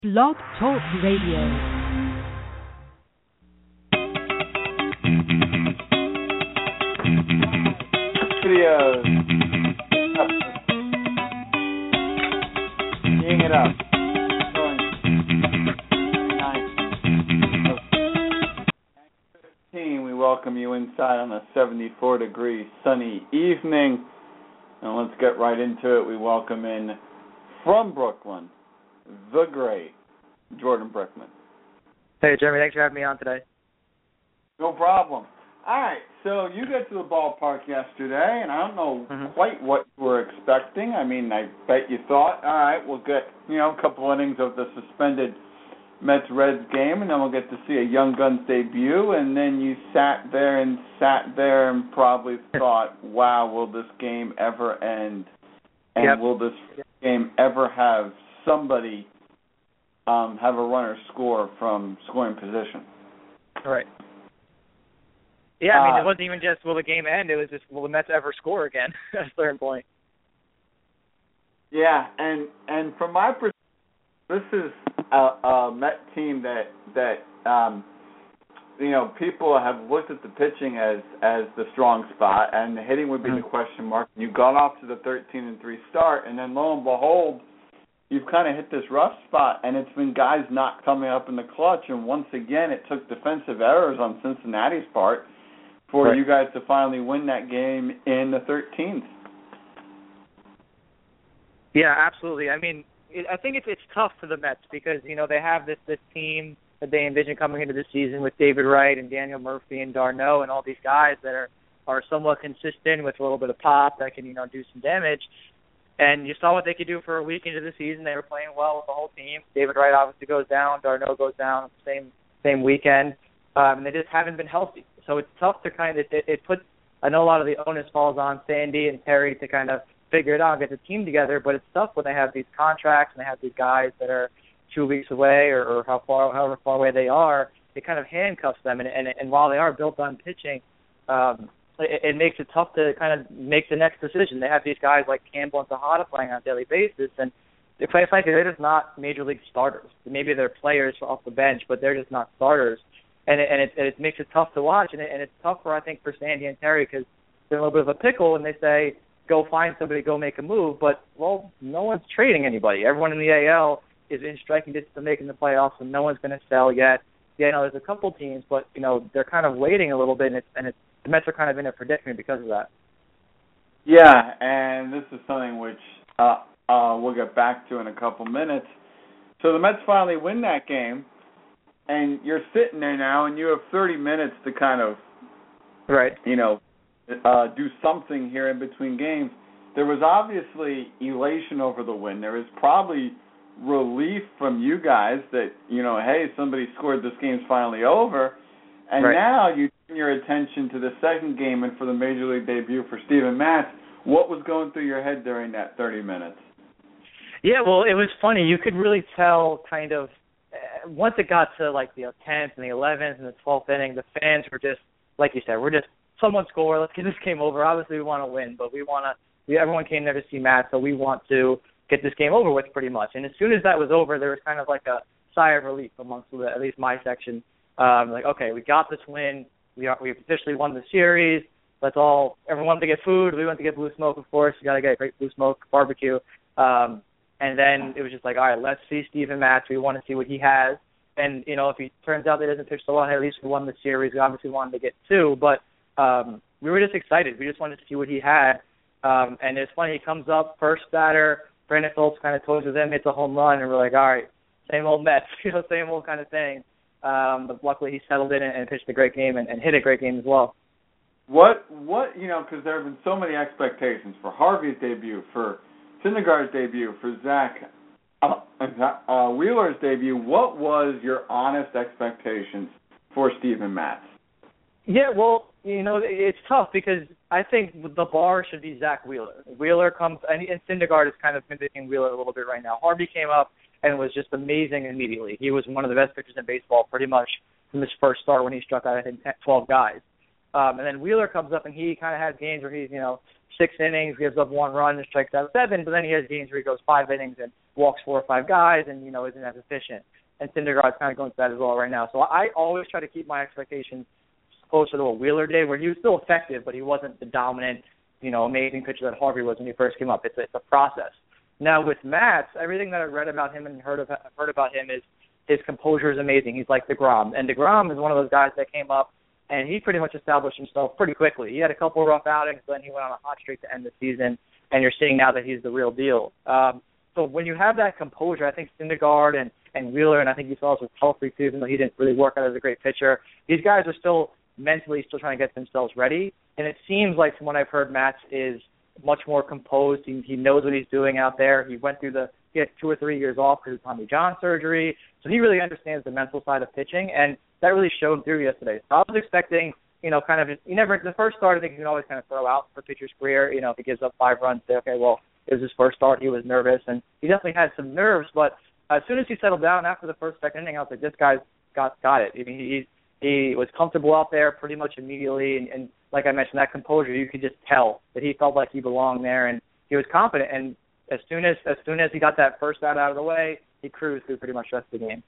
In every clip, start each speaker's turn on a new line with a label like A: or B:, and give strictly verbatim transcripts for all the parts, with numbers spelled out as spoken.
A: Blog Talk Radio.
B: Videos. Seeing it up. We welcome you inside on a seventy-four degree sunny evening. And let's get right into it. We welcome in from Brooklyn, the great Jordan Brickman.
C: Hey, Jeremy, thanks for having me on today.
B: No problem. All right, so you got to the ballpark yesterday, and I don't know
C: mm-hmm.
B: quite what you were expecting. I mean, I bet you thought, all right, we'll get, you know, a couple innings of the suspended Mets-Reds game, and then we'll get to see a young gun's debut, and then you sat there and sat there and probably thought, wow, will this game ever end? And
C: yep.
B: will this game ever have somebody um, have a runner score from scoring position?
C: Right. Yeah, I mean,
B: uh,
C: it wasn't even just will the game end, it was just will the Mets ever score again? That's the third point.
B: Yeah, and, and from my perspective, this is a, a Met team that that um, you know people have looked at the pitching as as the strong spot, and the hitting would be
C: mm-hmm.
B: the question mark. You got off to the thirteen and three start, and then lo and behold, you've kind of hit this rough spot, and it's been guys not coming up in the clutch. And once again, it took defensive errors on Cincinnati's part for
C: right.
B: you guys to finally win that game in the thirteenth.
C: Yeah, absolutely. I mean, I think it's it's tough for the Mets because, you know, they have this, this team that they envision coming into the season with David Wright and Daniel Murphy and d'Arnaud and all these guys that are, are somewhat consistent with a little bit of pop that can, you know, do some damage. And you saw what they could do for a week into the season. They were playing well with the whole team. David Wright obviously goes down. d'Arnaud goes down the same same weekend. Um, and they just haven't been healthy. So it's tough to kind of, it, it puts, I know a lot of the onus falls on Sandy and Terry to kind of figure it out and get the team together, but it's tough when they have these contracts and they have these guys that are two weeks away or, or how far, however far away they are. It kind of handcuffs them, and and, and while they are built on pitching, um, it, it makes it tough to kind of make the next decision. They have these guys like Campbell and Tejada playing on a daily basis, and they play frankly they're just not major league starters. Maybe they're players off the bench, but they're just not starters, and it, and it, and it makes it tough to watch, and, it, and it's tough for I think for Sandy and Terry because they're in a little bit of a pickle, and they say, go find somebody, go make a move. But, well, no one's trading anybody. Everyone in the A L is in striking distance of making the playoffs, and no one's going to sell yet. Yeah, you know, there's a couple teams, but, you know, they're kind of waiting a little bit, and, it's, and it's, the Mets are kind of in a predicament because of that.
B: Yeah, and this is something which uh, uh, we'll get back to in a couple minutes. So the Mets finally win that game, and you're sitting there now, and you have thirty minutes to kind of,
C: right,
B: you know, Uh, do something here in between games. There was obviously elation over the win. There was probably relief from you guys that, you know, hey, somebody scored, this game's finally over. And
C: right.
B: now you turn your attention to the second game and for the Major League debut for Steven Matz. What was going through your head during that thirty minutes?
C: Yeah, well, it was funny. You could really tell kind of, uh, once it got to like the tenth and the eleventh and the twelfth inning, the fans were just, like you said, we're just, someone score, let's get this game over. Obviously, we want to win, but we want to. We, everyone came there to see Matt, so we want to get this game over with pretty much. And as soon as that was over, there was kind of like a sigh of relief amongst the, at least my section. Um, like, okay, we got this win. We are, we officially won the series. Let's all. Everyone wanted to get food. We went to get Blue Smoke, of course. You got to get a great Blue Smoke barbecue. Um, and then it was just like, all right, let's see Steven Matz. We want to see what he has. And you know, if he turns out that he doesn't pitch so well, hey, at least we won the series. We obviously wanted to get two, but Um, we were just excited. We just wanted to see what he had. Um, and it's funny, he comes up, first batter, Brandon Phillips kind of toes with him, hits a home run, and we're like, all right, same old Mets, you know, same old kind of thing. Um, but luckily he settled in and, and pitched a great game and, and hit a great game as well.
B: What, what you know, because there have been so many expectations for Harvey's debut, for Syndergaard's debut, for Zach uh, uh, Wheeler's debut. What was your honest expectations for Steven Matz?
C: Yeah, well, you know, it's tough because I think the bar should be Zach Wheeler. Wheeler comes, and, and Syndergaard is kind of mimicking Wheeler a little bit right now. Harvey came up and was just amazing immediately. He was one of the best pitchers in baseball pretty much from his first start when he struck out, I think, twelve guys. Um, and then Wheeler comes up and he kind of has games where he's, you know, six innings, gives up one run and strikes out seven, but then he has games where he goes five innings and walks four or five guys and, you know, isn't as efficient. And Syndergaard's kind of going through that as well right now. So I always try to keep my expectations closer to what Wheeler did, where he was still effective, but he wasn't the dominant, you know, amazing pitcher that Harvey was when he first came up. It's a, it's a process. Now with Matz, everything that I've read about him and heard of, heard about him is his composure is amazing. He's like DeGrom. And DeGrom is one of those guys that came up, and he pretty much established himself pretty quickly. He had a couple of rough outings, then he went on a hot streak to end the season, and you're seeing now that he's the real deal. Um, so when you have that composure, I think Syndergaard and, and Wheeler, and I think you saw this with Pelfrey too, even though he didn't really work out as a great pitcher, these guys are still mentally still trying to get themselves ready. And it seems like from what I've heard, Matz is much more composed. He, he knows what he's doing out there. He went through the he had two or three years off because of Tommy John surgery. So he really understands the mental side of pitching, and that really showed through yesterday. So I was expecting, you know, kind of, you never, the first start I think you can always kind of throw out for a pitcher's career. You know, if he gives up five runs, say, okay, well, it was his first start, he was nervous, and he definitely had some nerves, but as soon as he settled down after the first, second inning, I was like, this guy's got got it. I mean, he he was comfortable out there pretty much immediately, and, and like I mentioned, that composure, you could just tell that he felt like he belonged there, and he was confident, and as soon as as soon as he got that first out out of the way, he cruised through pretty much the rest of the game.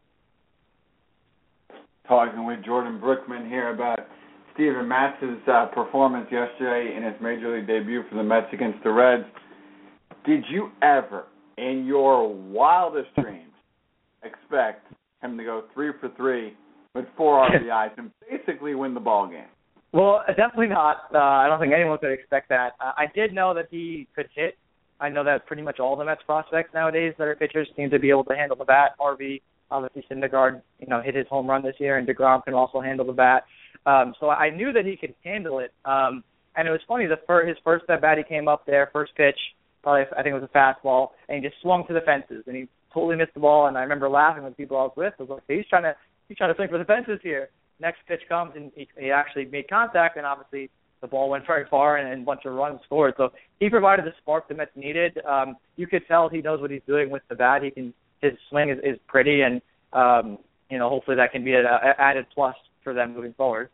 B: Talking with Jordan Brookman here about Steven Matz's uh, performance yesterday in his Major League debut for the Mets against the Reds. Did you ever, in your wildest dreams, expect him to go three for three with four R B Is and basically win the ball game?
C: Well, definitely not. Uh, I don't think anyone could expect that. Uh, I did know that he could hit. I know that pretty much all the Mets prospects nowadays that are pitchers seem to be able to handle the bat. Harvey, obviously Syndergaard, you know, hit his home run this year, and DeGrom can also handle the bat. Um, so I knew that he could handle it. Um, and it was funny, the fir- his first at bat, he came up there, first pitch, probably I think it was a fastball, and he just swung to the fences, and he totally missed the ball. And I remember laughing with people I was with. I was like, he's trying to he's trying to swing for the fences here. Next pitch comes, and he, he actually made contact, and obviously the ball went very far, and, and a bunch of runs scored. So he provided the spark the Mets needed. Um, you could tell he knows what he's doing with the bat. He can his swing is, is pretty, and um, you know, hopefully that can be an added plus for them moving forward.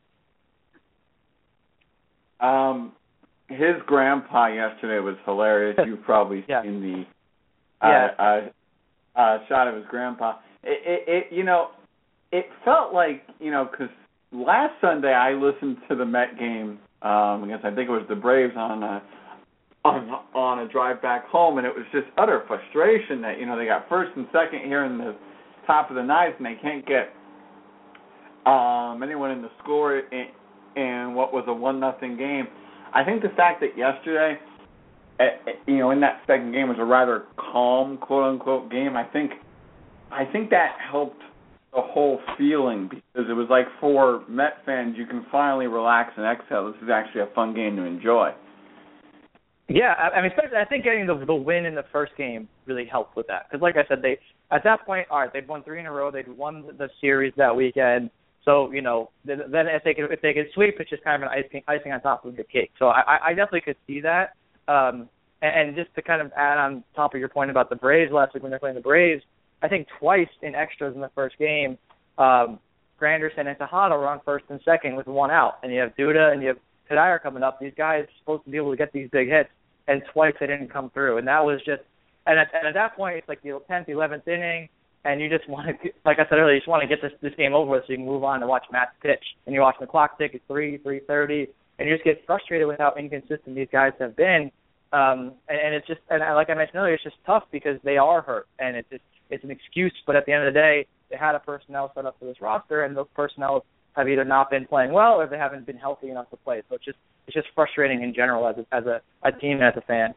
B: Um, his grandpa yesterday was hilarious. You've probably
C: yeah.
B: seen the uh,
C: yeah.
B: uh, uh, shot of his grandpa. It, it, it, you know, it felt like, you know, because last Sunday I listened to the Met game. Um, I guess I think it was the Braves on a, on on a drive back home, and it was just utter frustration that, you know, they got first and second here in the top of the ninth, and they can't get um, anyone in the score in, in what was a one nothing game. I think the fact that yesterday, uh, you know, in that second game was a rather calm, quote unquote, game. I think I think that helped the whole feeling, because it was like, for Met fans, you can finally relax and exhale. This is actually a fun game to enjoy.
C: Yeah, I mean, especially I think getting the the win in the first game really helped with that, because like I said, they at that point, all right, they'd won three in a row, they'd won the series that weekend. So, you know, then if they could if they could sweep, it's just kind of an icing icing on top of the cake. So I, I definitely could see that. Um, and, and just to kind of add on top of your point about the Braves last week when they're playing the Braves, I think twice in extras in the first game, um, Granderson and Tejada were on first and second with one out. And you have Duda and you have Kadir coming up. These guys are supposed to be able to get these big hits, and twice they didn't come through. And that was just – and at, and at that point, it's like the tenth, eleventh inning, and you just want to – like I said earlier, you just want to get this, this game over with so you can move on and watch Matt's pitch. And you're watching the clock tick at three, three thirty, and you just get frustrated with how inconsistent these guys have been. Um, and, and it's just – and like I mentioned earlier, it's just tough because they are hurt, and it's just – it's an excuse, but at the end of the day, they had a personnel set up for this roster, and those personnel have either not been playing well or they haven't been healthy enough to play. So it's just it's just frustrating in general as a, as a, a team and as a fan.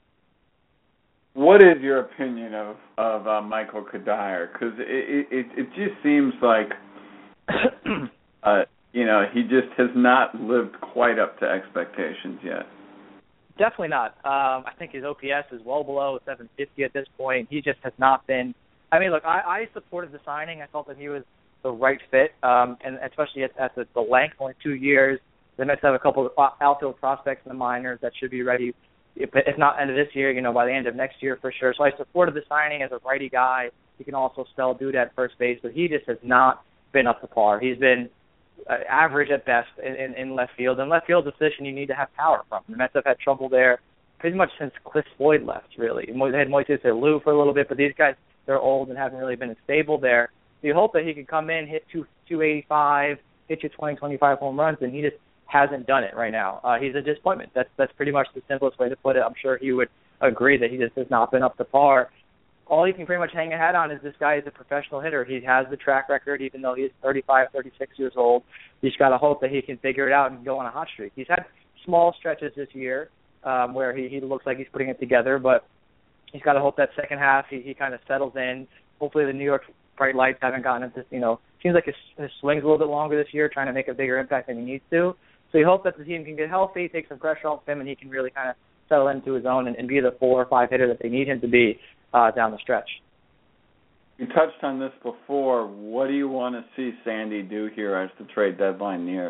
B: What is your opinion of of uh, Michael Kadir? Because it, it it just seems like uh, you know, he just has not lived quite up to expectations yet.
C: Definitely not. Um, I think his O P S is well below seven fifty at this point. He just has not been. I mean, look, I, I supported the signing. I felt that he was the right fit, um, and especially at, at the, the length, only two years. The Mets have a couple of outfield prospects in the minors that should be ready, if, if not end of this year, you know, by the end of next year for sure. So I supported the signing as a righty guy. He can also spell dude at first base, but he just has not been up to par. He's been uh, average at best in, in, in left field. And left field position, you need to have power from. The Mets have had trouble there pretty much since Chris Floyd left, really. They had Moises Alou for a little bit, but these guys, they're old and haven't really been stable there. So you hope that he can come in, hit two, two eighty-five, hit you twenty, twenty-five home runs, and he just hasn't done it right now. Uh, he's a disappointment. That's that's pretty much the simplest way to put it. I'm sure he would agree that he just has not been up to par. All you can pretty much hang a hat on is this guy is a professional hitter. He has the track record, even though he's thirty-five, thirty-six years old. You just got to hope that he can figure it out and go on a hot streak. He's had small stretches this year um, where he, he looks like he's putting it together, but he's got to hope that second half he, he kind of settles in. Hopefully the New York bright lights haven't gotten into, you know, seems like his, his swing's a little bit longer this year, trying to make a bigger impact than he needs to. So you hope that the team can get healthy, take some pressure off him, and he can really kind of settle into his own and, and be the four or five hitter that they need him to be uh, down the stretch.
B: You touched on this before. What do you want to see Sandy do here as the trade deadline nears?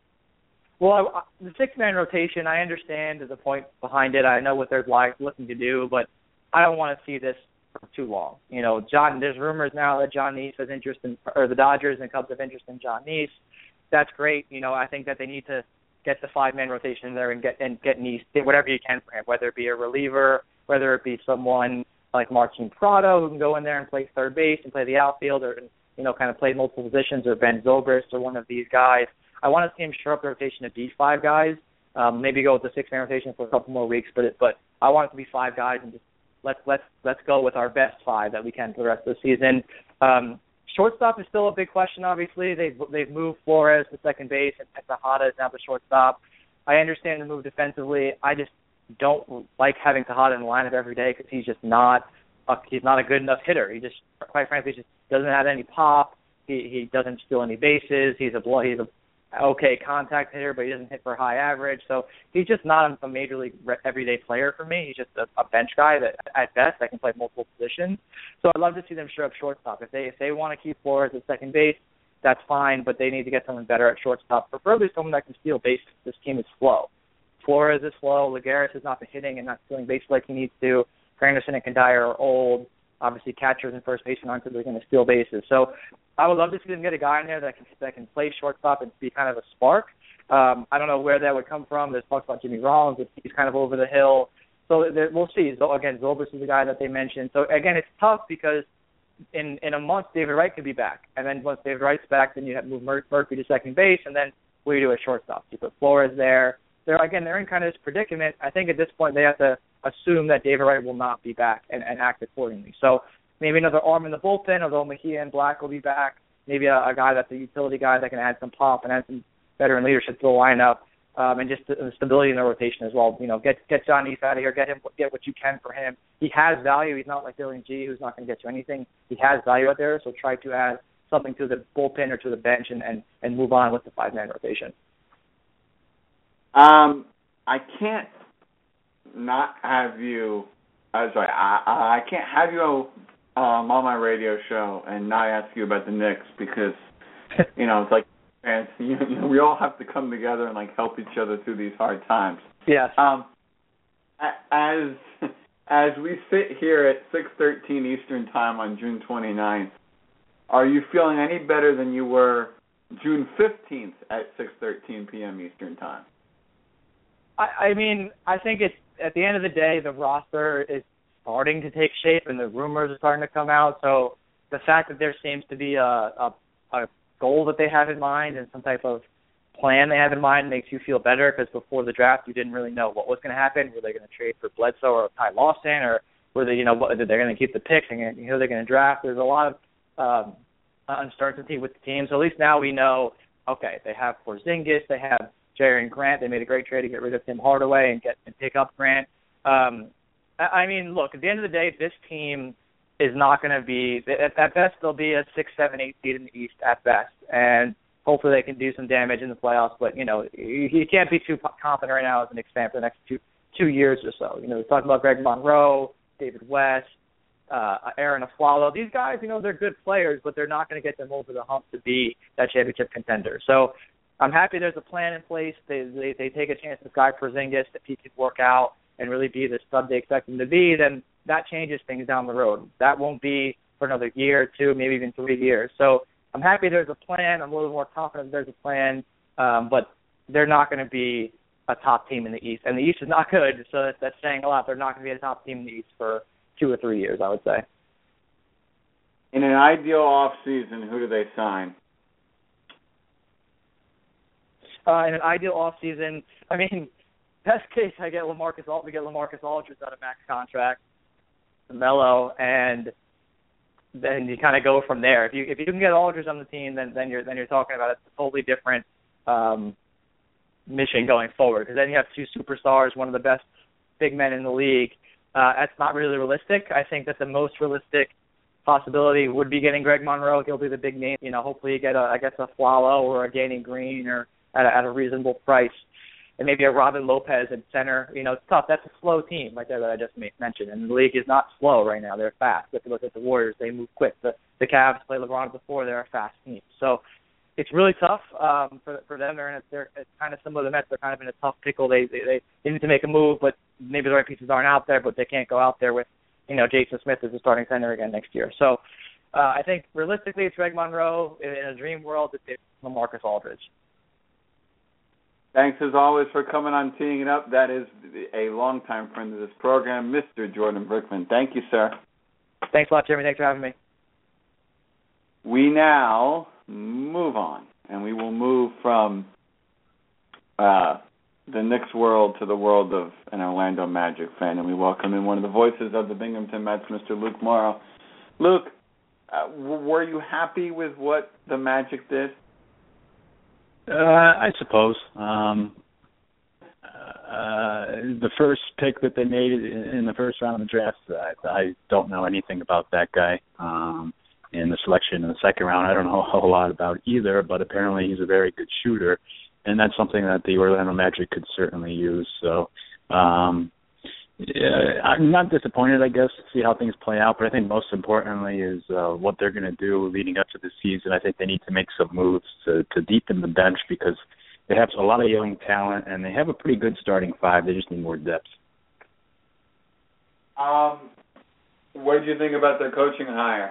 C: Well, I, the six-man rotation, I understand the point behind it. I know what they're like, looking to do, but I don't want to see this for too long. You know, John. There's rumors now that John Neese has interest in, or the Dodgers and Cubs have interest in John Neese. That's great. You know, I think that they need to get the five-man rotation there and get and get Neese, get whatever you can for him, whether it be a reliever, whether it be someone like Martin Prado who can go in there and play third base and play the outfield, or you know, kind of play multiple positions, or Ben Zobrist or one of these guys. I want to see him shore up the rotation to be five guys. Um, maybe go with the six-man rotation for a couple more weeks, but it, but I want it to be five guys and just let's let's let's go with our best five that we can for the rest of the season. Um, shortstop is still a big question. Obviously, they've they've moved Flores to second base, and Tejada is now the shortstop. I understand the move defensively. I just don't like having Tejada in the lineup every day because he's just not a, he's not a good enough hitter. He just, quite frankly, just doesn't have any pop. He he doesn't steal any bases. He's a he's a okay contact hitter, but he doesn't hit for high average. So he's just not a major league everyday player for me. He's just a, a bench guy that, at best, that can play multiple positions. So I'd love to see them shore up shortstop. If they if they want to keep Flores at second base, that's fine, but they need to get someone better at shortstop, preferably someone that can steal bases. This team is slow. Flores is slow. Lagares has not been hitting and not stealing bases like he needs to. Granderson and Kandiah are old. Obviously, catchers and first basemen aren't really going to steal bases. So I would love to see them get a guy in there that can that can play shortstop and be kind of a spark. Um, I don't know where that would come from. There's talks about Jimmy Rollins, but he's kind of over the hill. So there, we'll see. So, again, Zobrist is the guy that they mentioned. So, again, it's tough because in, in a month, David Wright could be back. And then once David Wright's back, then you have to move Mur- Murphy to second base, and then what do you do at shortstop? You put Flores there. They're, again, they're in kind of this predicament. I think at this point they have to assume that David Wright will not be back and, and act accordingly. So maybe another arm in the bullpen, although Mejia and Black will be back. Maybe a, a guy that's a utility guy that can add some pop and add some veteran leadership to the lineup, um, and just the, the stability in the rotation as well. You know, get get John Neese out of here, get him, get what you can for him. He has value. He's not like Dylan G, who's not going to get you anything. He has value out there, so try to add something to the bullpen or to the bench and, and, and move on with the five-man rotation.
B: Um, I can't not have you. I'm sorry, I, I can't have you um, on my radio show and not ask you about the Knicks because, you know, it's like, and you, you know, we all have to come together and like help each other through these hard times.
C: Yes.
B: Um, as as we sit here at six thirteen Eastern Time on June twenty-ninth, are you feeling any better than you were June fifteenth at six thirteen p.m. Eastern Time?
C: I, I mean, I think it's at the end of the day, the roster is starting to take shape, and the rumors are starting to come out. So the fact that there seems to be a, a, a goal that they have in mind and some type of plan they have in mind makes you feel better, because before the draft, you didn't really know what was going to happen. Were they going to trade for Bledsoe or Ty Lawson, or were they, you know, what, they're going to keep the picks and who they're going to draft? There's a lot of um, uncertainty with the team. So at least now we know, okay, they have Porzingis, they have Jerry Grant. They made a great trade to get rid of Tim Hardaway and get and pick up Grant. Um, I, I mean, look, at the end of the day, this team is not going to be, at, at best, they'll be a six, seven, eight seed in the East at best. And hopefully they can do some damage in the playoffs. But, you know, you, you can't be too confident right now as an Knicks fan for the next two two years or so. You know, we talked about Greg Monroe, David West, uh, Aaron Aflalo. These guys, you know, they're good players, but they're not going to get them over the hump to be that championship contender. So I'm happy there's a plan in place. They they, they take a chance with Guy Porzingis if he can work out and really be the stud they expect him to be, then that changes things down the road. That won't be for another year or two, maybe even three years. So I'm happy there's a plan. I'm a little more confident there's a plan, um, but they're not going to be a top team in the East. And the East is not good, so that's, that's saying a lot. They're not going to be a top team in the East for two or three years, I would say.
B: In an ideal off season, who do they sign?
C: Uh, in an ideal off season, I mean, best case, I get LaMarcus Aldridge, we get LaMarcus Aldridge out of max contract, Melo, and then you kind of go from there. If you if you can get Aldridge on the team, then then you're then you're talking about a totally different um, mission going forward. Because then you have two superstars, one of the best big men in the league. Uh, that's not really realistic. I think that the most realistic possibility would be getting Greg Monroe. He'll be the big name. You know, hopefully you get a I guess a Flalo or a Danny Green or at a, at a reasonable price. And maybe a Robin Lopez at center. You know, it's tough. That's a slow team right there that I just mentioned. And the league is not slow right now. They're fast. If you look at the Warriors, they move quick. The the Cavs play LeBron before. They're a fast team. So it's really tough um, for for them. They're, in a, they're it's kind of similar to the Mets. They're kind of in a tough pickle. They, they they need to make a move, but maybe the right pieces aren't out there. But they can't go out there with, you know, Jason Smith as the starting center again next year. So uh, I think realistically, it's Greg Monroe. In, in a dream world, it's LaMarcus Aldridge.
B: Thanks, as always, for coming on Teeing It Up. That is a longtime friend of this program, Mister Jordan Brickman. Thank you, sir.
C: Thanks a lot, Jeremy. Thanks for having me.
B: We now move on, and we will move from uh, the Knicks world to the world of an Orlando Magic fan, and we welcome in one of the voices of the Binghamton Mets, Mister Luke Morrow. Luke, uh, were you happy with what the Magic did?
D: Uh, I suppose. Um, uh, the first pick that they made in the first round of the draft, I, I don't know anything about that guy. Um, in the selection in the second round, I don't know a whole lot about either, but apparently he's a very good shooter, and that's something that the Orlando Magic could certainly use. So um, yeah, I'm not disappointed, I guess, to see how things play out, but I think most importantly is uh, what they're going to do leading up to the season. I think they need to make some moves to, to deepen the bench because they have a lot of young talent, and they have a pretty good starting five. They just need more depth.
B: Um, what did you think about their coaching hire?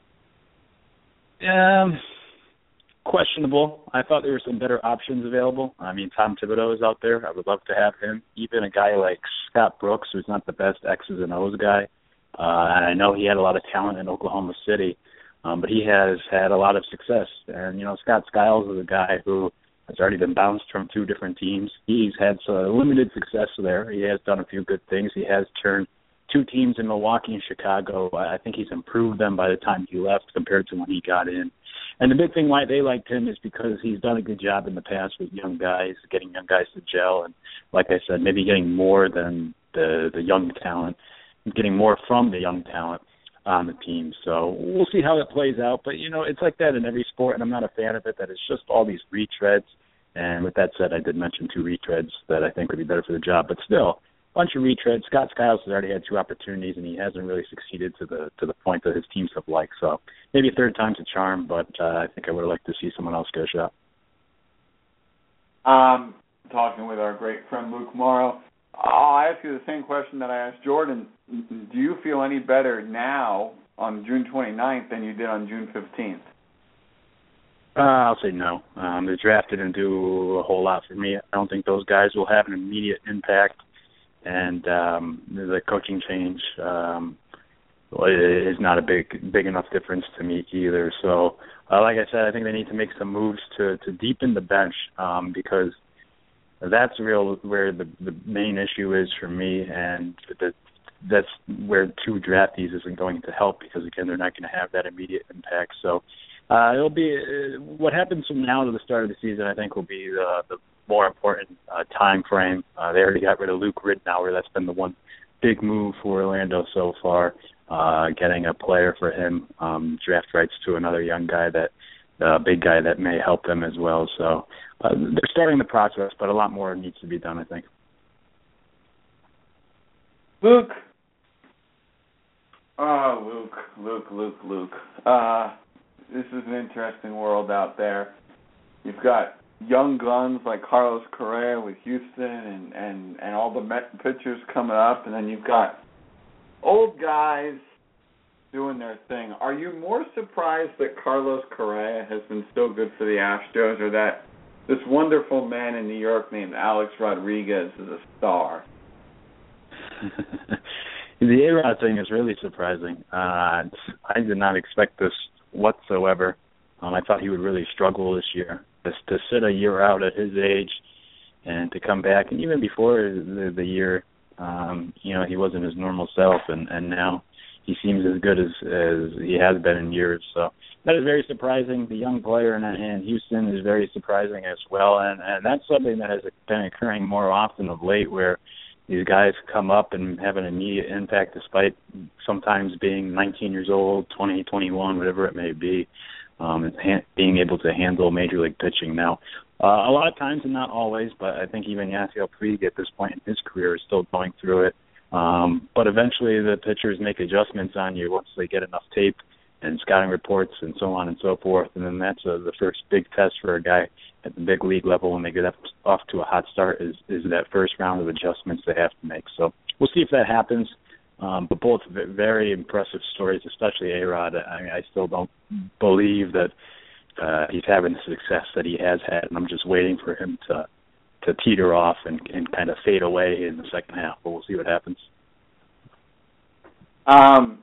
D: Um, questionable. I thought there were some better options available. I mean, Tom Thibodeau is out there. I would love to have him. Even a guy like Scott Brooks, who's not the best X's and O's guy. Uh, and I know he had a lot of talent in Oklahoma City, um, but he has had a lot of success. And, you know, Scott Skiles is a guy who has already been bounced from two different teams. He's had some limited success there. He has done a few good things. He has turned two teams in Milwaukee and Chicago. I think he's improved them by the time he left compared to when he got in. And the big thing why they liked him is because he's done a good job in the past with young guys, getting young guys to gel, and like I said, maybe getting more than the the young talent, getting more from the young talent on the team. So we'll see how it plays out. But, you know, it's like that in every sport, and I'm not a fan of it, that it's just all these retreads. And with that said, I did mention two retreads that I think would be better for the job. But still, bunch of retreads. Scott Skiles has already had two opportunities, and he hasn't really succeeded to the to the point that his teams have liked. So maybe a third time's a charm, but uh, I think I would have liked to see someone else get a shot.
B: Um, talking with our great friend Luke Morrow, I'll ask you the same question that I asked Jordan. Do you feel any better now on June twenty-ninth than you did on June fifteenth?
D: Uh, I'll say no. Um, the draft didn't do a whole lot for me. I don't think those guys will have an immediate impact. And um, the coaching change um, is not a big big enough difference to me either. So, uh, like I said, I think they need to make some moves to, to deepen the bench um, because that's real where the, the main issue is for me, and the, that's where two draftees isn't going to help because, again, they're not going to have that immediate impact. So uh, it'll be uh, what happens from now to the start of the season, I think, will be the, the more important uh, time frame. Uh, they already got rid of Luke Ridnour. That's been the one big move for Orlando so far, uh, getting a player for him, um, draft rights to another young guy, that uh, big guy that may help them as well. So uh, they're starting the process, but a lot more needs to be done, I think.
B: Luke. Oh, Luke, Luke, Luke, Luke. Uh, this is an interesting world out there. You've got young guns like Carlos Correa with Houston and, and, and all the Met pitchers coming up, and then you've got old guys doing their thing. Are you more surprised that Carlos Correa has been so good for the Astros, or that this wonderful man in New York named Alex Rodriguez is a star.
D: The A-Rod thing is really surprising. Uh, I did not expect this whatsoever. Um, I thought he would really struggle this year. Just to sit a year out at his age and to come back, and even before the, the year, um, you know, he wasn't his normal self, and, and now he seems as good as, as he has been in years. So that is very surprising. The young player in, in Houston is very surprising as well, and, and that's something that has been occurring more often of late, where these guys come up and have an immediate impact despite sometimes being nineteen years old, twenty, twenty-one, whatever it may be, um, and ha- being able to handle major league pitching. Now, uh, a lot of times and not always, but I think even Yasiel Puig at this point in his career is still going through it. Um, but eventually the pitchers make adjustments on you once they get enough tape and scouting reports and so on and so forth. And then that's uh, the first big test for a guy at the big league level when they get up, off to a hot start is, is that first round of adjustments they have to make. So we'll see if that happens. Um, but both very impressive stories, especially A-Rod. I, I still don't believe that uh, he's having the success that he has had, and I'm just waiting for him to to teeter off and, and kind of fade away in the second half. But we'll see what happens.
B: Um,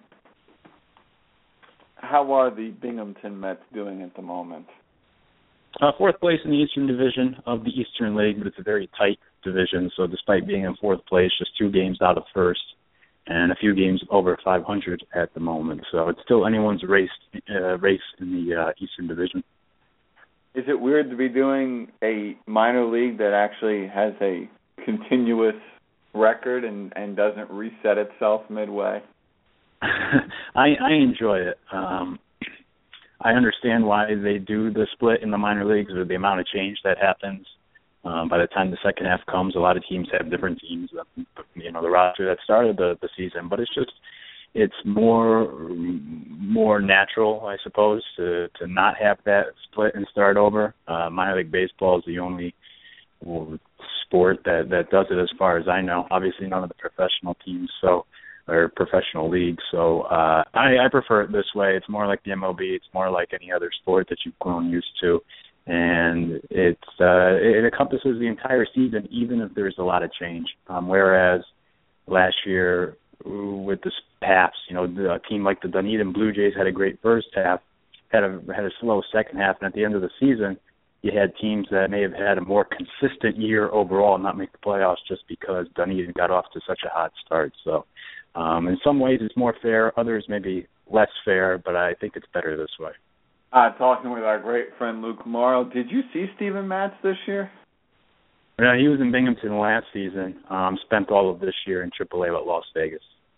B: how are the Binghamton Mets doing at the moment?
D: Uh, fourth place in the Eastern Division of the Eastern League, but it's a very tight division. So despite being in fourth place, just two games out of first, and a few games over five hundred at the moment. So it's still anyone's race uh, race in the uh, Eastern Division.
B: Is it weird to be doing a minor league that actually has a continuous record and, and doesn't reset itself midway?
D: I, I enjoy it. Um, I understand why they do the split in the minor leagues or the amount of change that happens. Um, by the time the second half comes, a lot of teams have different teams, you know, the roster that started the, the season. But it's just, it's more more natural, I suppose, to, to not have that split and start over. Uh, minor league baseball is the only sport that, that does it as far as I know. Obviously, none of the professional teams so or professional leagues. So uh, I, I prefer it this way. It's more like the M L B. It's more like any other sport that you've grown used to. And it's uh, it encompasses the entire season, even if there's a lot of change. Um, whereas last year with the halves, you know, the, a team like the Dunedin Blue Jays had a great first half, had a had a slow second half, and at the end of the season, you had teams that may have had a more consistent year overall and not make the playoffs just because Dunedin got off to such a hot start. So um, in some ways it's more fair, others maybe less fair, but I think it's better this way.
B: Uh, talking with our great friend Luke Morrow, did you see Steven Matz this year?
D: Yeah, he was in Binghamton last season. Um, spent all of this year in triple A with Las Vegas.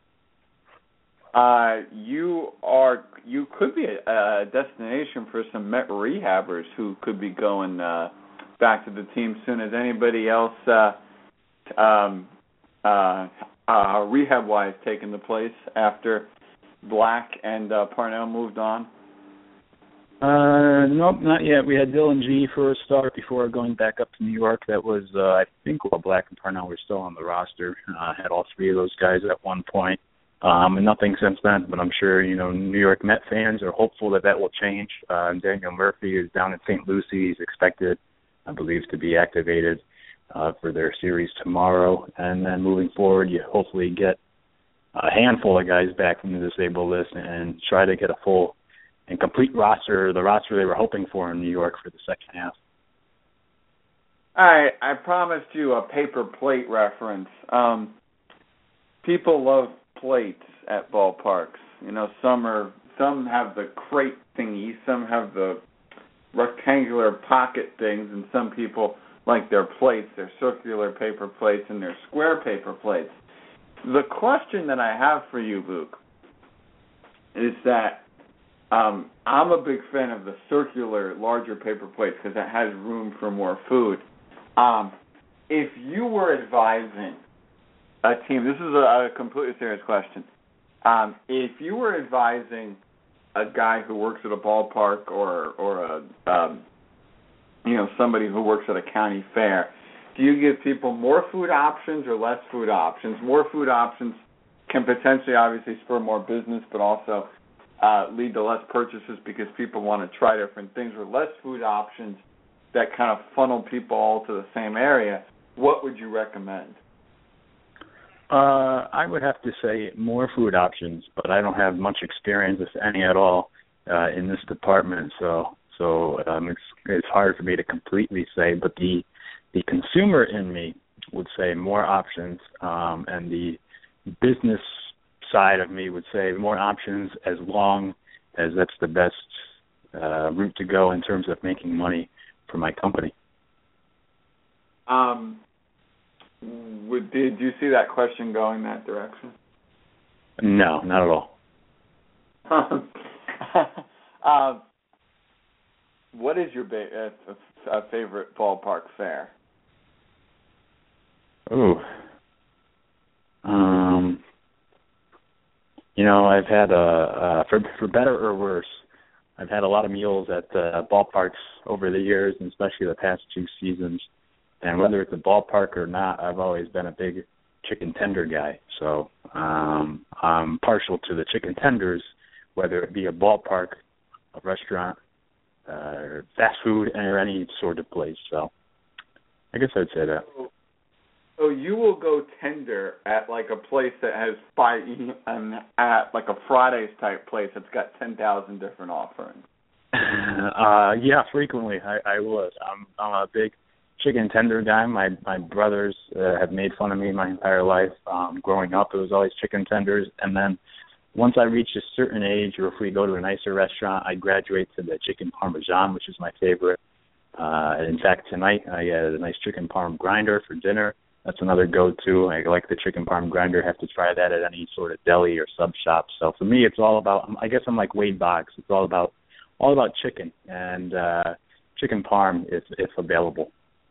B: Uh, you are you could be a, a destination for some Met rehabbers who could be going uh, back to the team soon. Has anybody else uh, um, uh, uh, rehab-wise taken the place after Black and uh, Parnell moved on?
D: Uh, nope, not yet. We had Dylan G for a start before going back up to New York. That was, uh, I think, while Black and Parnell were still on the roster. Uh, had all three of those guys at one point. Um, and nothing since then, but I'm sure, you know, New York Met fans are hopeful that that will change. Uh, Daniel Murphy is down in Saint Lucie. He's expected, I believe, to be activated uh, for their series tomorrow. And then moving forward, you hopefully get a handful of guys back from the disabled list and try to get a full and complete roster, the roster they were hoping for in New York for the second half.
B: All right, I promised you a paper plate reference. Um, people love plates at ballparks. You know, some are some have the crate thingy, some have the rectangular pocket things, and some people like their plates, their circular paper plates and their square paper plates. The question that I have for you, Luke, is that um, I'm a big fan of the circular, larger paper plates because it has room for more food. Um, if you were advising a team, this is a, a completely serious question. Um, if you were advising a guy who works at a ballpark or or a um, you know somebody who works at a county fair, do you give people more food options or less food options? More food options can potentially obviously spur more business, but also uh, lead to less purchases because people want to try different things. Or less food options that kind of funnel people all to the same area, what would you recommend?
D: Uh, I would have to say more food options, but I don't have much experience, if any at all, uh, in this department. So, so um, it's it's hard for me to completely say. But the the consumer in me would say more options, um, and the business side of me would say more options, as long as that's the best uh, route to go in terms of making money for my company.
B: Um. Would, did you see that question going that direction?
D: No, not at all.
B: um, what is your ba- uh, uh, favorite ballpark fare?
D: Ooh. Um. You know, I've had a uh, for for better or worse, I've had a lot of meals at uh, ballparks over the years, and especially the past two seasons. And whether it's a ballpark or not, I've always been a big chicken tender guy. So um, I'm partial to the chicken tenders, whether it be a ballpark, a restaurant, uh, or fast food, or any sort of place. So I guess I'd say that.
B: So, so you will go tender at like a place that has five, um, at like a Fridays type place that's got ten thousand different offerings.
D: uh, yeah, frequently I, I would. I'm I'm a big chicken tender guy. My my brothers uh, have made fun of me my entire life. Um, growing up, it was always chicken tenders, and then once I reach a certain age, or if we go to a nicer restaurant, I graduate to the chicken parmesan, which is my favorite. Uh, in fact, tonight I had a nice chicken parm grinder for dinner. That's another go-to. I like the chicken parm grinder. Have to try that at any sort of deli or sub shop. So for me, it's all about. I guess I'm like Wade Boggs. It's all about all about chicken and uh, chicken parm if if available.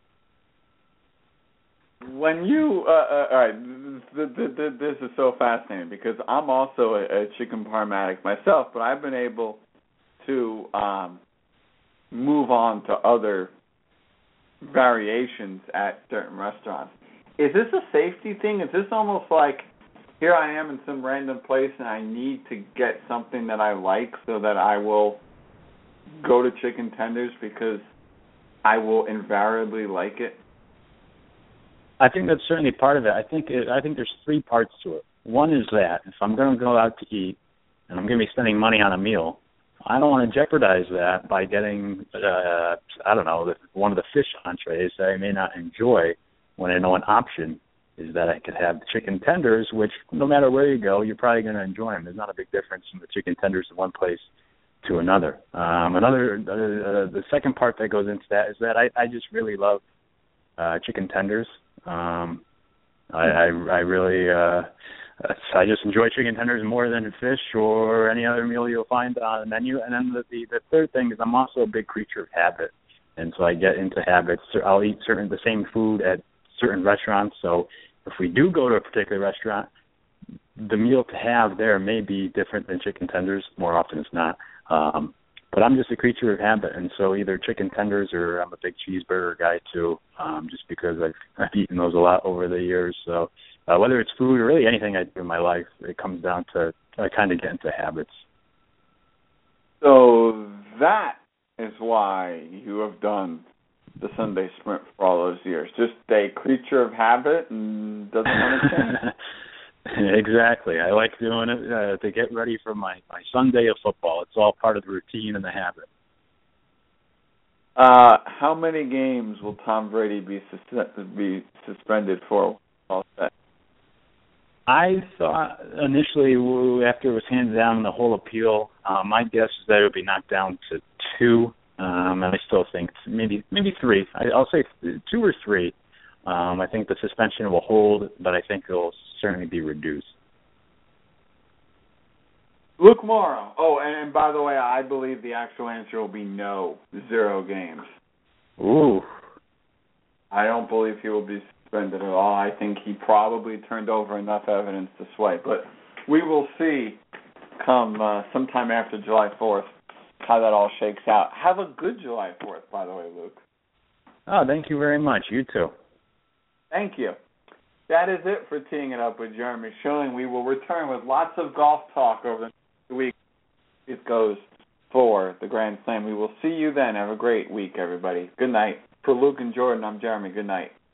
B: When you, uh, uh, all right, th- th- th- this is so fascinating because I'm also a, a chicken parm addict myself, but I've been able to um, move on to other variations at certain restaurants. Is this a safety thing? Is this almost like, here I am in some random place and I need to get something that I like so that I will go to chicken tenders because I will invariably like it?
D: I think that's certainly part of it. I think it, I think there's three parts to it. One is that if I'm going to go out to eat and I'm going to be spending money on a meal, I don't want to jeopardize that by getting, uh, I don't know, one of the fish entrees that I may not enjoy when I know an option is that I could have the chicken tenders, which no matter where you go, you're probably going to enjoy them. There's not a big difference from the chicken tenders in one place to another. Um, another, uh, the second part that goes into that is that I, I just really love uh, chicken tenders. Um, I, I, I really, uh, I just enjoy chicken tenders more than fish or any other meal you'll find on the menu. And then the, the, the third thing is I'm also a big creature of habit. And so I get into habits. I'll eat certain the same food at certain restaurants. So if we do go to a particular restaurant, the meal to have there may be different than chicken tenders more often as not. Um, But I'm just a creature of habit, and so either chicken tenders or I'm a big cheeseburger guy too, um, just because I've, I've eaten those a lot over the years. So uh, whether it's food or really anything I do in my life, it comes down to I kind of get into habits.
B: So that is why you have done the Sunday Sprint for all those years. Just a creature of habit and doesn't want to change.
D: Exactly. I like doing it uh, to get ready for my, my Sunday of football. It's all part of the routine and the habit.
B: Uh, how many games will Tom Brady be sus- be suspended for? All set?
D: I thought initially after it was handed down in the whole appeal, uh, my guess is that it would be knocked down to two, um, and I still think maybe maybe three. I, I'll say two or three. Um, I think the suspension will hold, but I think it will certainly be reduced.
B: Luke Morrow. Oh, and, and by the way, I believe the actual answer will be no, zero games.
D: Ooh.
B: I don't believe he will be suspended at all. I think he probably turned over enough evidence to sway. But we will see come uh, sometime after July fourth how that all shakes out. Have a good July fourth, by the way, Luke.
D: Oh, thank you very much. You too.
B: Thank you. That is it for Teeing It Up with Jeremy Schilling. We will return with lots of golf talk over the next week. It goes for the Grand Slam. We will see you then. Have a great week, everybody. Good night. For Luke and Jordan, I'm Jeremy. Good night.